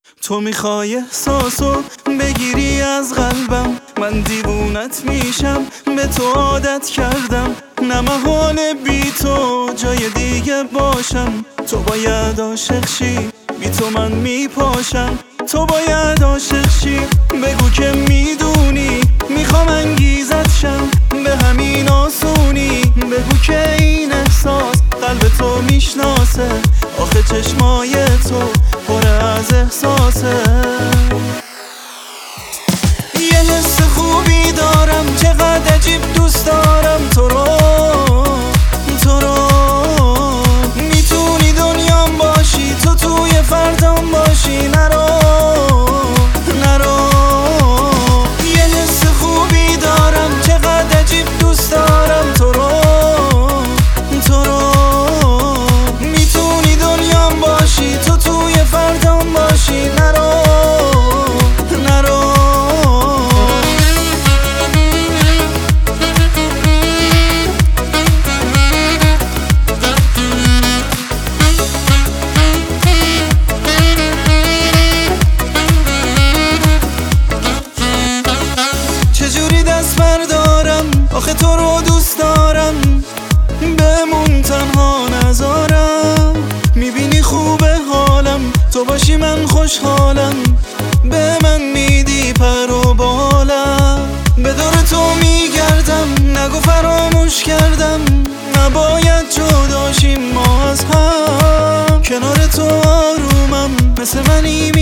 تو میخوای احساسو بگیری از قلبم، من دیوونت میشم، به تو عادت کردم، نه محاله بی تو جای دیگه باشم. تو باید عاشق شی، بی تو من میپاشم. تو باید عاشق شی، بگو که میدونی میخوام انگیزت شم، به همین آسونی بگو که این احساس قلب تو میشناسه. آخه چشمای تو پر از احساسه. یه حس خوبی دارم، چقدر عجیب دوست دارم تو رو. میتونی دنیام باشی، تو توی فردام باشی. نرو یه حس خوبی دارم، چقدر عجیب دوست دارم تو رو. میتونی دنیام باشی، تو توی فردام باشی. نرو چجوری دست بردارم، آخه تو رو دوست دارم، بمون تنها نذارم. میبینی خوبه حالم، تو باشی من خوشحالم، به من میدی پر و بالم. به دور تو میگردم، نگو فراموش کردم، نباید جداشیم ما از هم. کنار تو آرومم، مثل منی